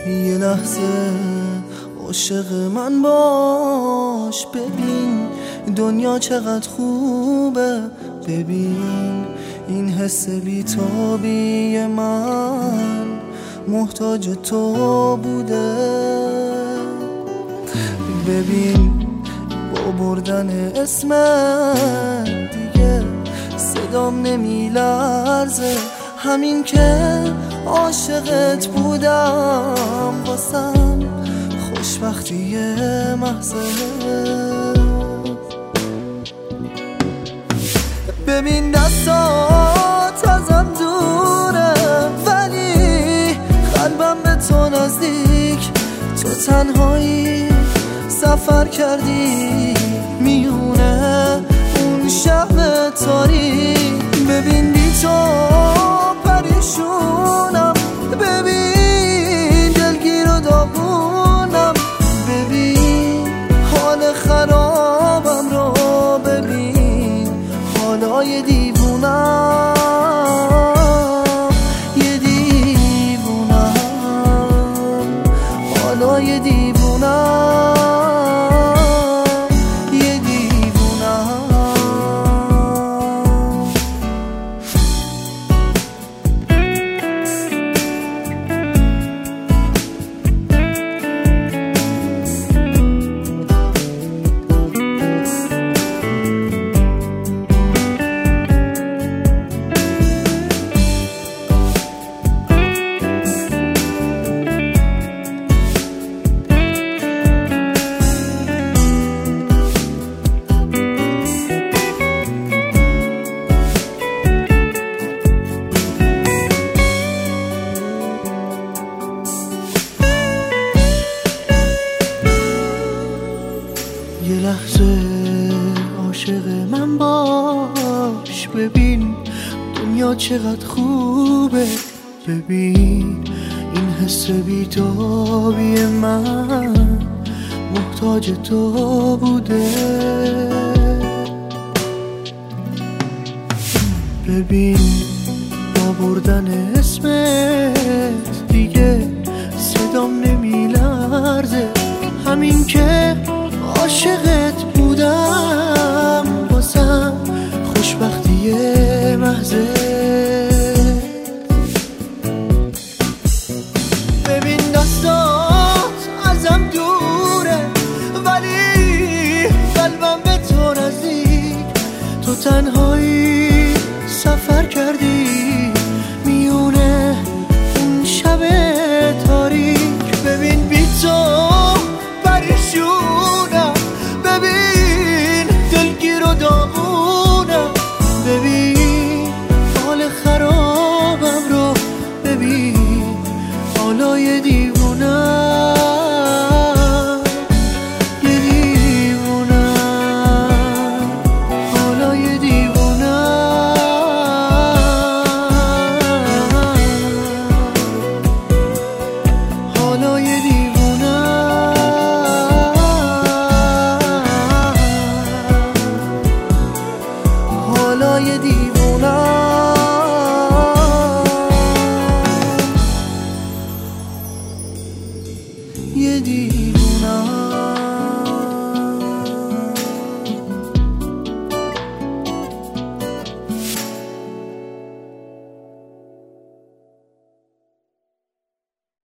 یه لحظه عاشق من باش، ببین دنیا چقدر خوبه، ببین این حس بی‌تابی من محتاج تو بوده، ببین با بردن اسمت دیگه صدام نمیلرزه، همین که عاشقت بودم واسم خوشبختی محضه. ببین دستات ازم دوره ولی قلبم به تو نزدیک، تو تنهایی سفر کردی میونه اون شب تاریک، ببین بی تو پریشونم، ببین دلگیر و داغونم، ببین حال خرابم رو، ببین حالای دیوونم، یه دیوونم، حالای دیوونم، یه دیوونم. یه لحظه عاشق من باش، ببین دنیا چقدر خوبه، ببین این حس بی‌تابی من محتاج تو بوده، ببین با بردن اسمت دیگه صدام نمیلرزه، همین که عاشقت بودم واسم خوشبختی محضه.